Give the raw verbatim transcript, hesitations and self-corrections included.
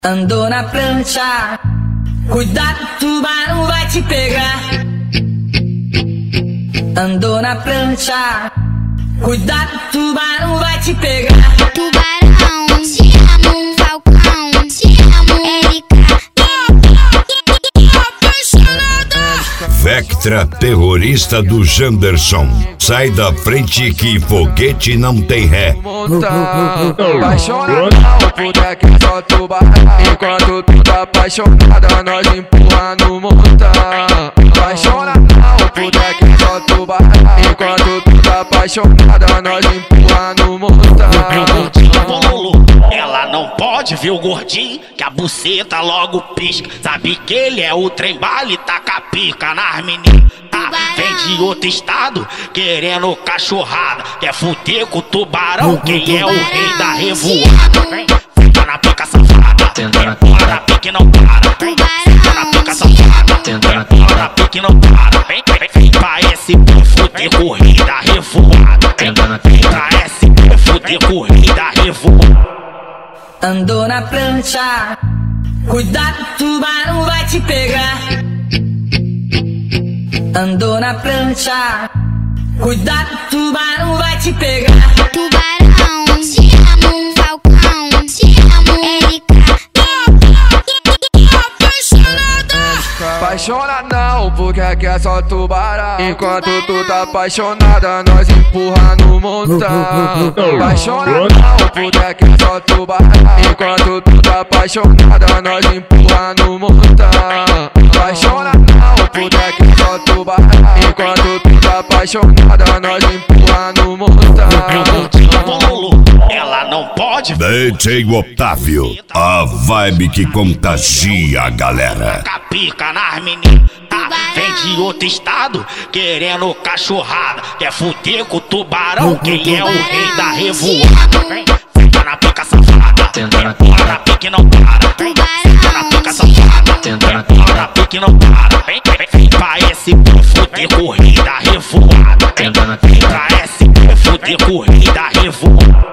Andou na prancha, cuidado, tubarão vai te pegar. Andou na prancha, cuidado, tubarão vai te pegar. Tubarão, te amo, Falcão, te amo, Erika. Vectra, terrorista do Janderson. Sai da frente que foguete não tem ré. Apaixonada, puta que é só tubarão. Enquanto tu tá apaixonada, nós empurra no montão. Apaixonada, puta que é só tubarão. Enquanto tu tá apaixonada, nós empurra no montão. Ela não pode ver o gordinho, que a buceta logo pisca. Sabe que ele é o trem bala e taca a pica nas meninas. Tá? Vem de outro estado, querendo cachorrada. Quer fuder com o tubarão, quem é o rei da revoada. Vem, fica na pica safada, empurra na pica e não para. Vem, fica na pica safada, empurra na pica e não para. Vem, vem, vem pra esse pô fuder com o rei da revoada. Vem, vem pra esse pô fuder com o rei da revoada. Andou na prancha, cuidado, tubarão vai te pegar. Andou na prancha, cuidado, tubarão vai te pegar. Tubarão, te amo, Falcão, te amo, Erika. Apaixonada, porque que é só tubarão. Enquanto tu tá apaixonada, nós empurra no montão. Apaixonada, porque que é só tubarão. Enquanto tu tá apaixonada, nós empurra no montão. Apaixonada, porque que é só tubarão. Enquanto tu tá apaixonada, nós empurra no montão. Ela não pode D J Otávio, a vibe que contagia a galera. Pica nas meninas, tá? Vem de outro estado, querendo cachorrada. Quer fuder com o tubarão, quem é o rei da revoada. Vem, fica na pica safada, empurra na pica e não para. Vem, fica na pica safada, empurra na pica e não para. Vem, vem, vem pra esse pô fuder com o rei da revoada. Vem, vem pra esse pô fuder com o rei da revoada.